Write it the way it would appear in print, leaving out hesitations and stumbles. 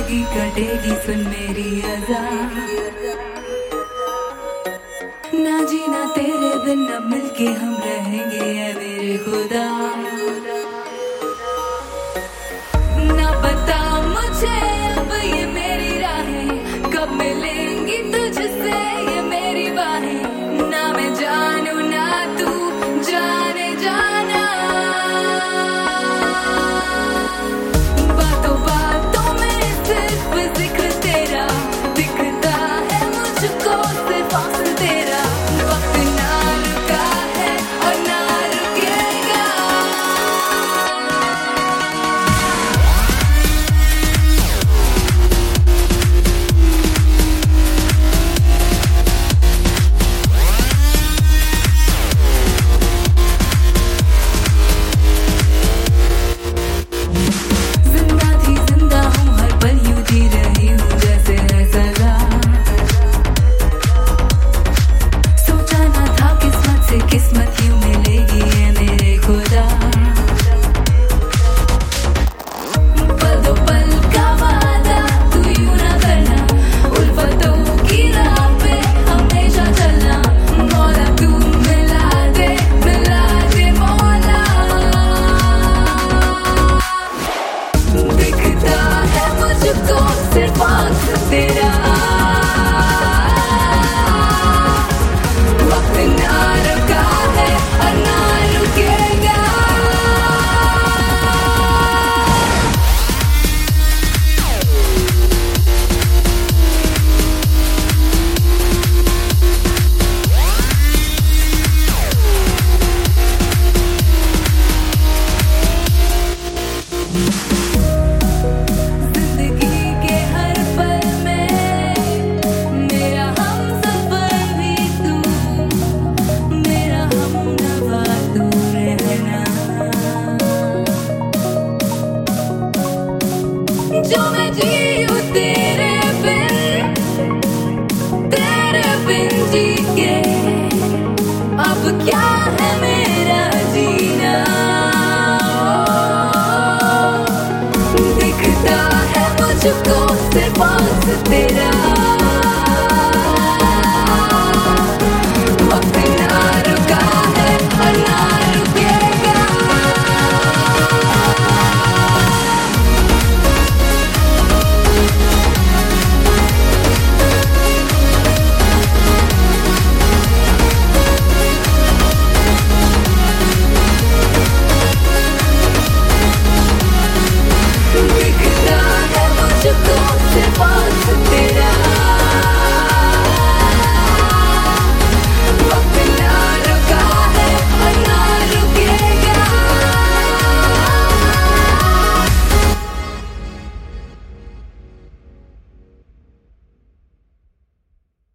जिंदगी कटेगी सुन मेरी अज़ा, ना जीना तेरे बिन अब मिलके हम रहेंगे ऐ मेरे खुदा। ना बता मुझे अब ये मेरी राहें कब मिलेंगी तुझसे ये मेरी बाहें, ना मैं जानू ना तू जाने जाना। बातों बातों में सिर्फ जिक्र तेरा दिखता है मुझको, सिर्फ फासिल तेरा। वक्त ना रुका है और ना रुकेगा। जिंदा थी जिंदा हूँ हर पल यूं जी रही हूँ जैसे है सजा। सोचा ना था किस्मत से किस्मत यूं मिलेगी ये मेरे खुदा। पल दो पल का वादा तू यूं ना करना, उल्फतों की राह पे हमेशा चलना। मौला तू मिला दे मौला। दिखता है मुझको सिर्फ आँख तेरा, वक्त ना रुका है और ना रुकेगा। जिंदगी के हर पल में मेरा हमसफर भी तू, मेरा हमनवा तू रहना। जो मैं जीऊँ तेरे बिन जी के, अब क्या है मेरा जीना। दिखता है मुझको सिर्फ आँख तेरा।